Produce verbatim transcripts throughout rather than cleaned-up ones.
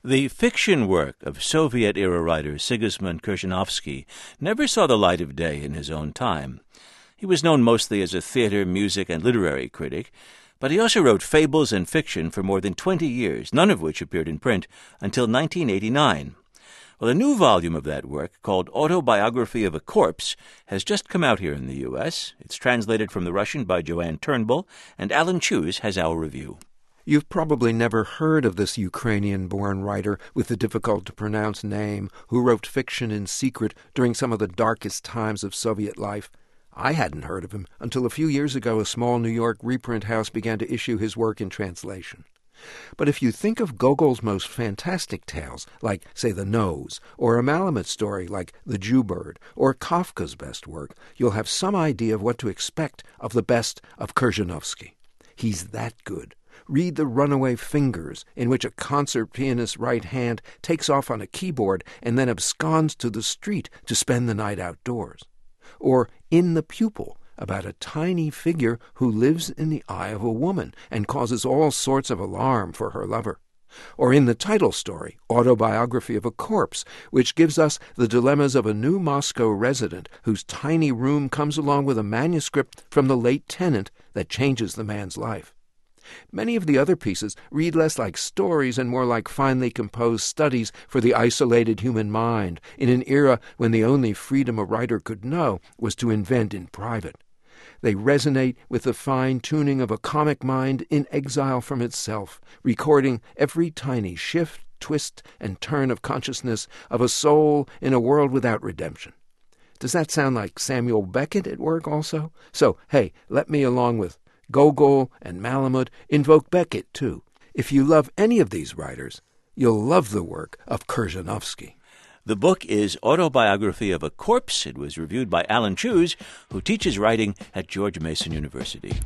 The fiction work of Soviet-era writer Sigismund Khrzhanovsky never saw the light of day in his own time. He was known mostly as a theater, music, and literary critic, but he also wrote fables and fiction for more than twenty years, none of which appeared in print until nineteen eighty-nine. Well, a new volume of that work, called Autobiography of a Corpse, has just come out here in the U S. It's translated from the Russian by Joanne Turnbull, and Alan Cheuse has our review. You've probably never heard of this Ukrainian-born writer with the difficult-to-pronounce name who wrote fiction in secret during some of the darkest times of Soviet life. I hadn't heard of him until a few years ago a small New York reprint house began to issue his work in translation. But if you think of Gogol's most fantastic tales, like, say, The Nose, or a Malamut story like The Jewbird, or Kafka's best work, you'll have some idea of what to expect of the best of Khrzhanovsky. He's that good. Read The Runaway Fingers, in which a concert pianist's right hand takes off on a keyboard and then absconds to the street to spend the night outdoors. Or In the Pupil, about a tiny figure who lives in the eye of a woman and causes all sorts of alarm for her lover. Or in the title story, Autobiography of a Corpse, which gives us the dilemmas of a new Moscow resident whose tiny room comes along with a manuscript from the late tenant that changes the man's life. Many of the other pieces read less like stories and more like finely composed studies for the isolated human mind in an era when the only freedom a writer could know was to invent in private. They resonate with the fine-tuning of a comic mind in exile from itself, recording every tiny shift, twist, and turn of consciousness of a soul in a world without redemption. Does that sound like Samuel Beckett at work also? So, hey, let me along with Gogol and Malamut invoke Beckett, too. If you love any of these writers, you'll love the work of Khrzhanovsky. The book is Autobiography of a Corpse. It was reviewed by Alan Cheuse, who teaches writing at George Mason University.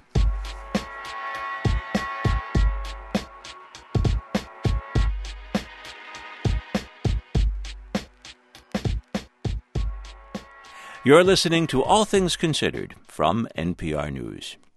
You're listening to All Things Considered from N P R News.